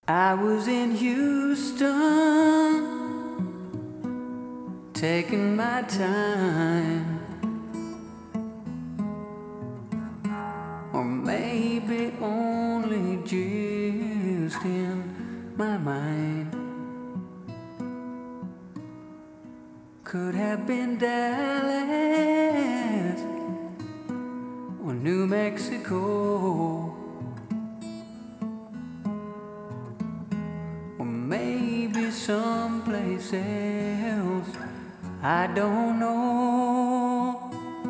I was in Houston, taking my time, or maybe only just in my mind. Could have been Dallas or New Mexico, or maybe someplace else, I don't know.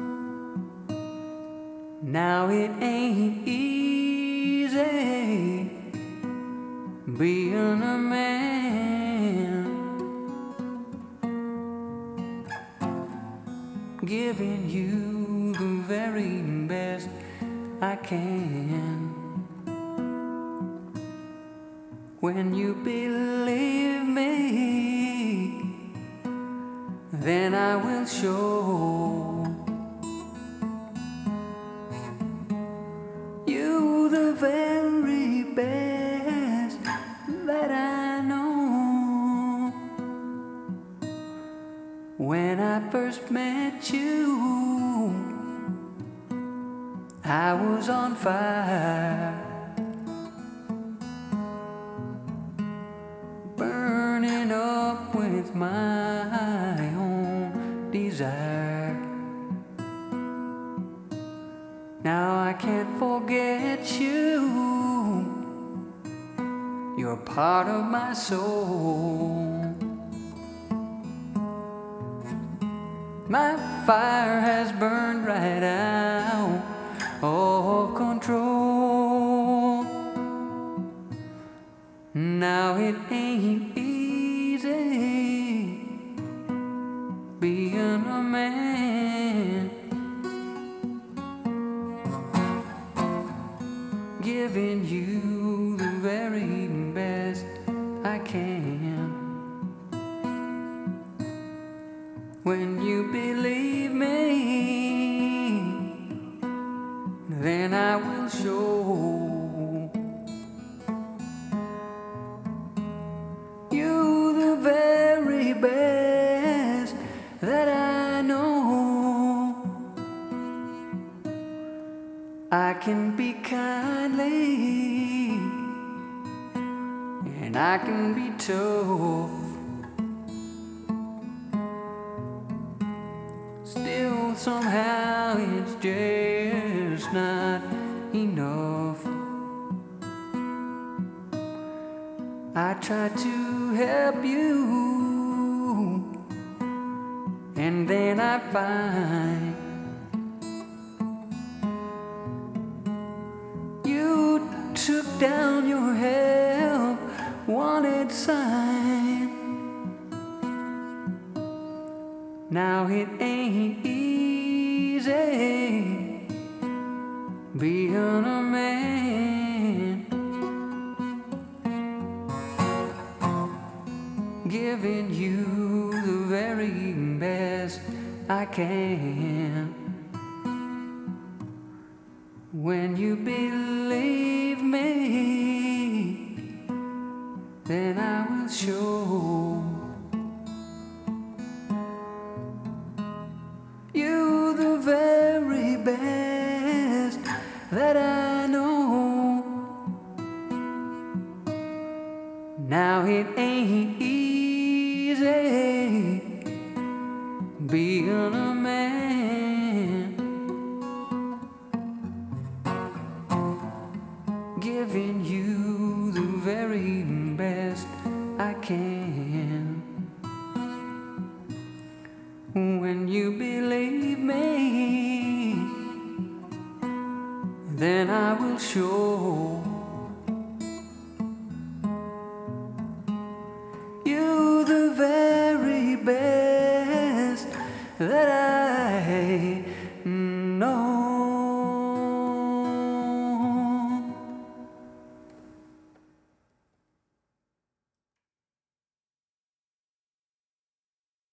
Now it ain't easy being a man, giving you the very best I can. When you believe me, then I will show you the very best that I know. When I first met you, I was on fire, burning up with my own desire. Now I can't forget you, you're part of my soul. My fire has burned right out of control. Now it ain't easy being a man, giving you the very best I can. When you believe me, then I will show you the very best that I know. I can be kindly, and I can be tough. Still, somehow, it's just not enough. I try to help you, and then I find you took down your help wanted sign. Now it ain't easy being a man, giving you the very best I can. When you believe me, then I will show you the very best that I know. Now it ain't easy being a man, giving you the very best I can. When you believe me, then I will show you the very best that I